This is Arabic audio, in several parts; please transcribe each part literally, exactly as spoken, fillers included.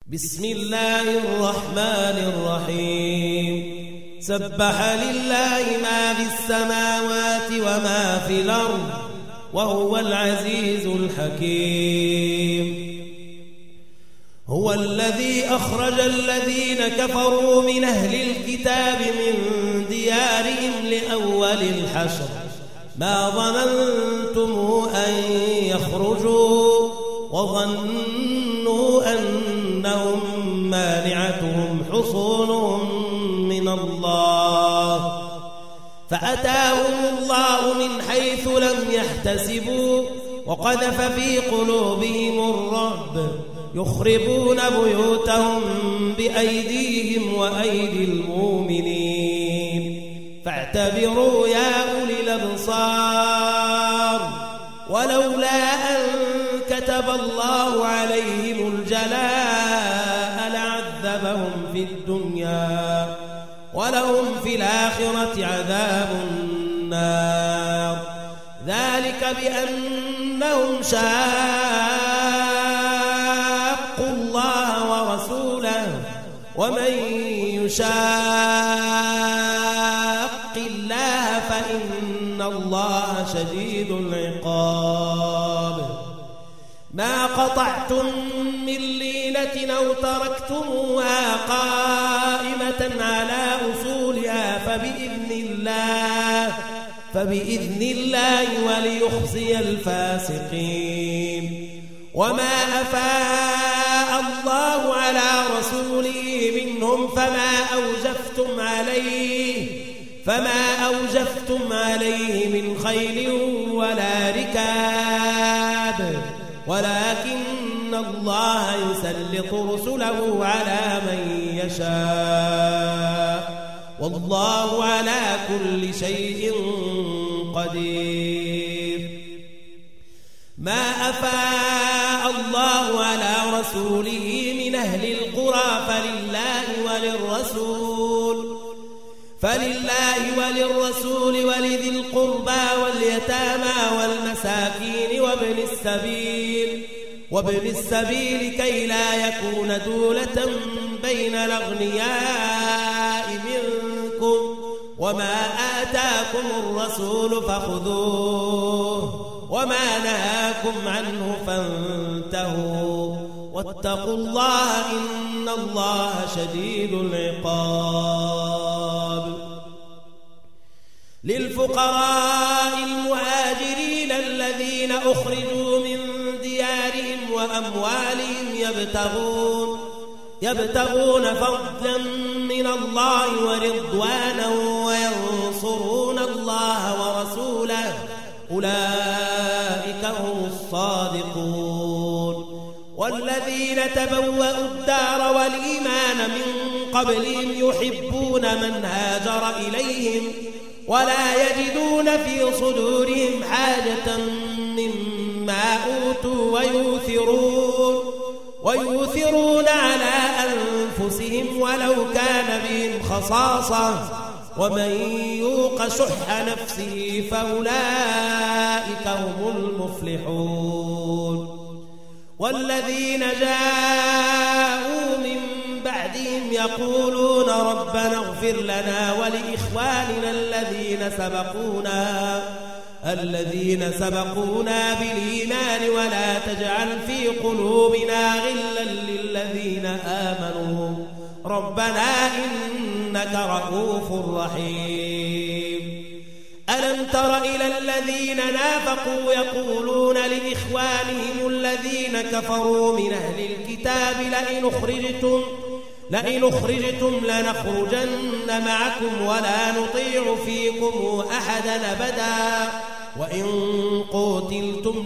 بسم الله الرحمن الرحيم سبح لله ما في السماوات وما في الأرض وهو العزيز الحكيم. هو الذي أخرج الذين كفروا من أهل الكتاب من ديارهم لأول الحشر ما ظننتم أن يخرجوا وظنوا أنهم مانعتهم حصونهم من الله فأتاهم الله من حيث لم يحتسبوا وقذف في قلوبهم الرعب يخربون بيوتهم بأيديهم وأيدي المؤمنين فاعتبروا يا أولي الأبصار. ولولا أن كتب الله عليهم الجلاء لعذبهم في الدنيا ولهم في الآخرة عذاب النار ذلك بأنهم شاقوا الله ورسوله ومن يشاق الله فإن الله شديد العقاب. ما قطعتم من لينة أو تركتموها قائمة على أصولها فبإذن الله فبإذن الله وليخزي الفاسقين. وما أفاء الله على رسوله منهم فما أوجفتم عليه فما أوجفتم عليه من خيل ولا ركاب ولكن الله يسلط رسله على من يشاء والله على كل شيء قدير. ما أفاء الله على رسوله من أهل القرى فلله وللرسول فلله وللرسول ولذي القربى واليتامى والمساكين وابن السبيل وابن السبيل كي لا يكون دولة بين الأغنياء منكم وما آتاكم الرسول فخذوه وما نهاكم عنه فانتهوا واتقوا الله إن الله شديد العقاب. للفقراء المهاجرين الذين أخرجوا من ديارهم وأموالهم يبتغون يبتغون فضلا من الله ورضوانا وينصرون الله ورسوله أولئك هم الصادقون. والذين تبوأوا الدار والإيمان من قبلهم يحبون من هاجر إليهم ولا يجدون في صدورهم حاجة مما أوتوا ويؤثرون ويؤثرون على أنفسهم ولو كان بهم خصاصة ومن يوق شح نفسه فأولئك هم المفلحون. والذين جاءوا من بعدهم يقولون ربنا اغفر لنا ولإخواننا الذين سبقونا الذين سبقونا بالإيمان ولا تجعل في قلوبنا غلا للذين آمنوا ربنا إنك رؤوف رحيم. ألم تر إلى الذين نافقوا يقولون لإخوانهم الذين كفروا من أهل الكتاب لئن أخرجتم لئن أخرجتم لنخرجن معكم ولا نطيع فيكم أحدا أبدا وإن قتلتم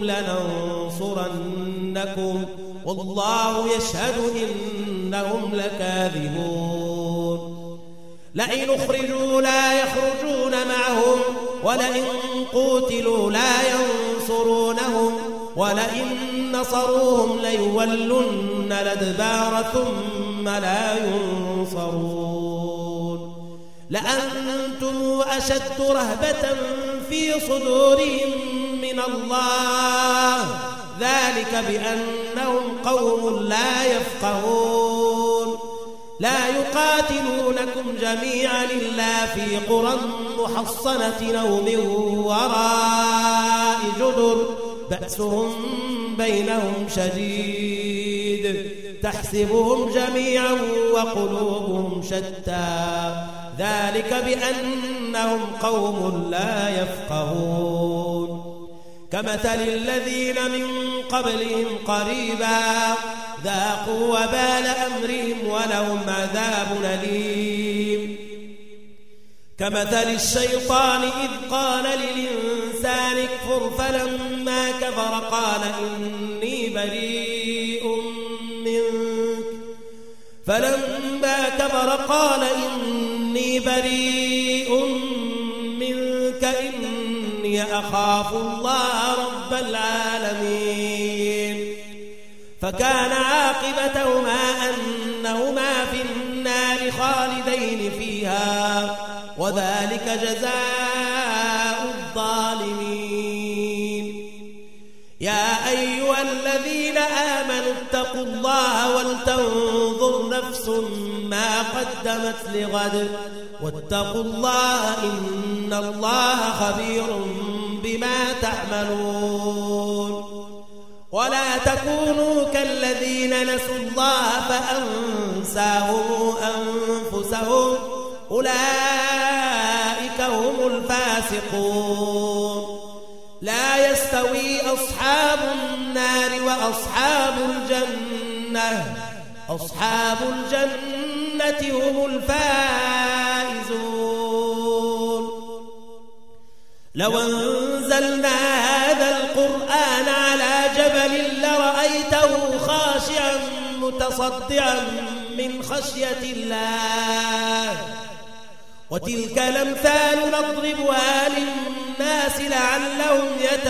لننصرنكم والله يشهد إنهم لكاذبون. لئن أخرجوا لا يخرجون معهم ولئن قتلوا لا ينصرونهم ولئن نصروهم ليولن الأدبار ثم لا ينصرون. لأنتم أشد رهبة في صدورهم من الله ذلك بأنهم قوم لا يفقهون. لا يقاتلونكم جميعا إلا في قرى محصنة أو من وراء جدر بأسهم بينهم شديد تحسبهم جميعا وقلوبهم شتى ذلك بأنهم قوم لا يفقهون كمثل الذين من قبلهم قريبا ذاقوا وبال أمرهم ولهم عذاب أليم كمثل الشيطان إذ قال للإنسان اكفر فلما كفر قال إني بريء منك فلما كفر قال إني بريء منك إني أخاف الله رب العالمين فكان عاقبتهما أنهما في النار خالدين فيها وذلك جزاء الظالمين يا أيها الذين آمنوا اتقوا الله ولتنظر نفس ما قدمت لغد واتقوا الله إن الله خبير بما تعملون ولا تكونوا كالذين نسوا الله فأنساهم أنفسهم أولئك هم الفاسقون لا يستوي أصحاب النار وأصحاب الجنة أصحاب الجنة هم الفائزون لو أنزلنا هذا القرآن على جبل لرأيته خاشعا متصدعا من خشية الله وتلك الأمثال نضربها للناس لعلهم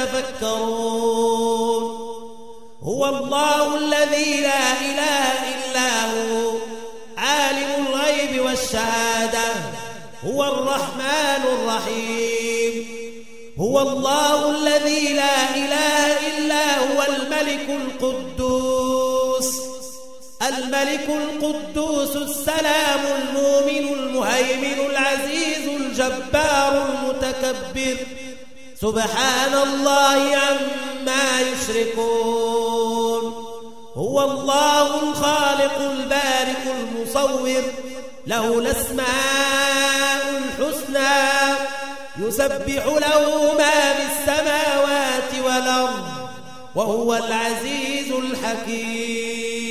يتفكرون هو الله الذي لا إله إلا هو عالم الغيب والشهادة هو الرحمن الرحيم هو الله الذي لا إله إلا هو الملك القدوس الملك القدوس السلام المؤمن المهيمن العزيز الجبار المتكبر سبحان الله عما يشركون هو الله الخالق البارئ المصور له الأسماء الحسنى يسبح له ما في السماوات والأرض وهو العزيز الحكيم